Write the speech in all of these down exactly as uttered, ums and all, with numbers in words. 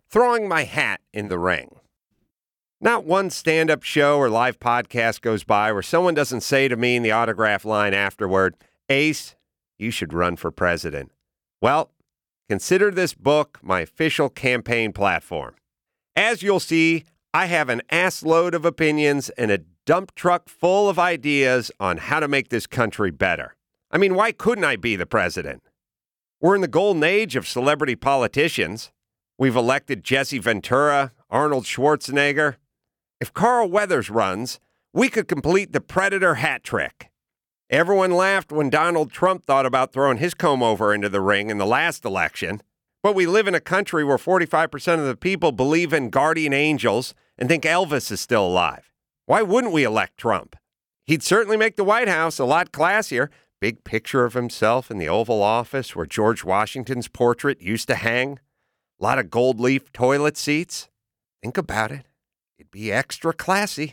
throwing my hat in the ring. Not one stand-up show or live podcast goes by where someone doesn't say to me in the autograph line afterward, Ace, you should run for president. Well, consider this book my official campaign platform. As you'll see, I have an assload of opinions and a dump truck full of ideas on how to make this country better. I mean, why couldn't I be the president? We're in the golden age of celebrity politicians. We've elected Jesse Ventura, Arnold Schwarzenegger. If Carl Weathers runs, we could complete the Predator hat trick. Everyone laughed when Donald Trump thought about throwing his comb-over into the ring in the last election. But we live in a country where forty-five percent of the people believe in guardian angels and think Elvis is still alive. Why wouldn't we elect Trump? He'd certainly make the White House a lot classier. Big picture of himself in the Oval Office where George Washington's portrait used to hang. A lot of gold leaf toilet seats. Think about it. It'd be extra classy.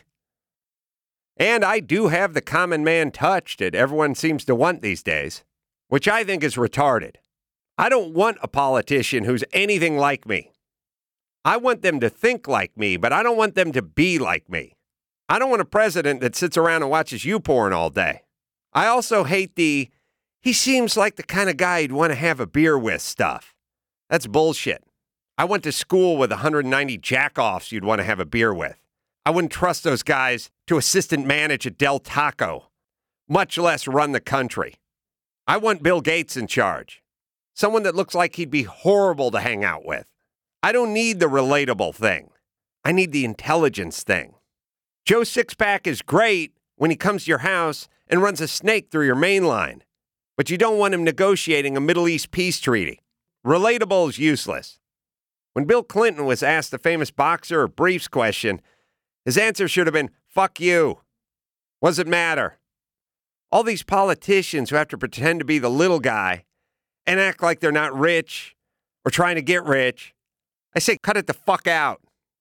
And I do have the common man touch that everyone seems to want these days, which I think is retarded. I don't want a politician who's anything like me. I want them to think like me, but I don't want them to be like me. I don't want a president that sits around and watches YouPorn all day. I also hate the, he seems like the kind of guy you'd want to have a beer with stuff. That's bullshit. I went to school with one hundred ninety jack-offs you'd want to have a beer with. I wouldn't trust those guys to assistant manage at Del Taco, much less run the country. I want Bill Gates in charge. Someone that looks like he'd be horrible to hang out with. I don't need the relatable thing. I need the intelligence thing. Joe Sixpack is great when he comes to your house and runs a snake through your main line, but you don't want him negotiating a Middle East peace treaty. Relatable is useless. When Bill Clinton was asked the famous boxer or briefs question, his answer should have been, fuck you. What does it matter? All these politicians who have to pretend to be the little guy and act like they're not rich or trying to get rich, I say cut it the fuck out.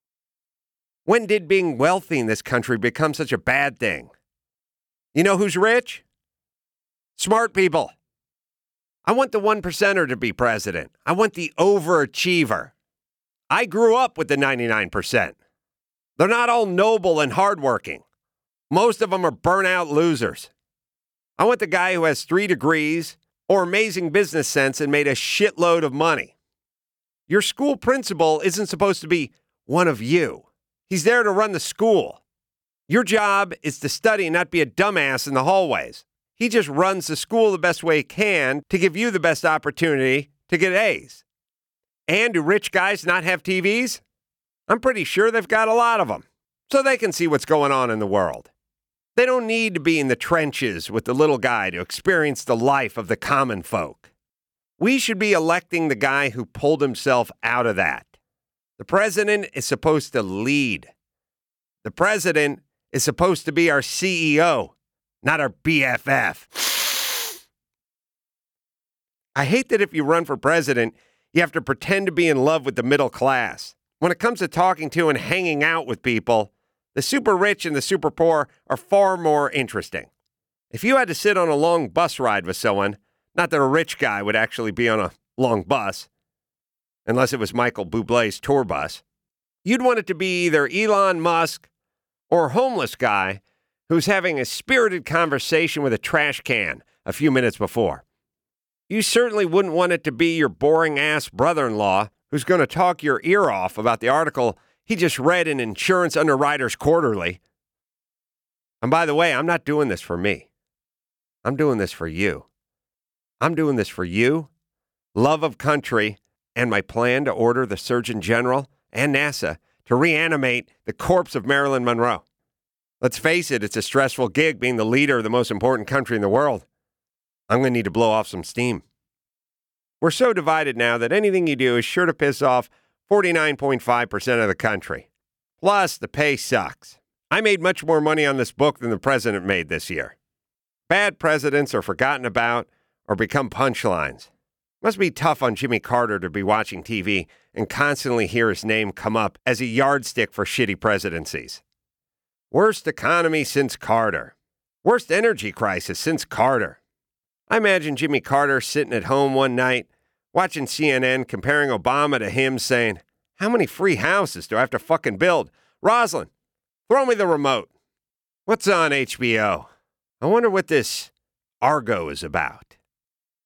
When did being wealthy in this country become such a bad thing? You know who's rich? Smart people. I want the one percenter to be president. I want the overachiever. I grew up with the ninety-nine percent. They're not all noble and hardworking. Most of them are burnout losers. I want the guy who has three degrees or amazing business sense and made a shitload of money. Your school principal isn't supposed to be one of you. He's there to run the school. Your job is to study and not be a dumbass in the hallways. He just runs the school the best way he can to give you the best opportunity to get A's. And do rich guys not have T Vs? I'm pretty sure they've got a lot of them, so they can see what's going on in the world. They don't need to be in the trenches with the little guy to experience the life of the common folk. We should be electing the guy who pulled himself out of that. The president is supposed to lead. The president is supposed to be our C E O, not our B F F. I hate that if you run for president, you have to pretend to be in love with the middle class. When it comes to talking to and hanging out with people, the super rich and the super poor are far more interesting. If you had to sit on a long bus ride with someone, not that a rich guy would actually be on a long bus, unless it was Michael Bublé's tour bus, you'd want it to be either Elon Musk or a homeless guy who's having a spirited conversation with a trash can a few minutes before. You certainly wouldn't want it to be your boring-ass brother-in-law who's going to talk your ear off about the article he just read in Insurance Underwriters Quarterly. And by the way, I'm not doing this for me. I'm doing this for you. I'm doing this for you, love of country, and my plan to order the Surgeon General and NASA to reanimate the corpse of Marilyn Monroe. Let's face it, it's a stressful gig being the leader of the most important country in the world. I'm going to need to blow off some steam. We're so divided now that anything you do is sure to piss off forty-nine point five percent of the country. Plus, the pay sucks. I made much more money on this book than the president made this year. Bad presidents are forgotten about or become punchlines. Must be tough on Jimmy Carter to be watching T V and constantly hear his name come up as a yardstick for shitty presidencies. Worst economy since Carter. Worst energy crisis since Carter. I imagine Jimmy Carter sitting at home one night, watching C N N, comparing Obama to him, saying, How many free houses do I have to fucking build? Rosalind, throw me the remote. What's on H B O? I wonder what this Argo is about.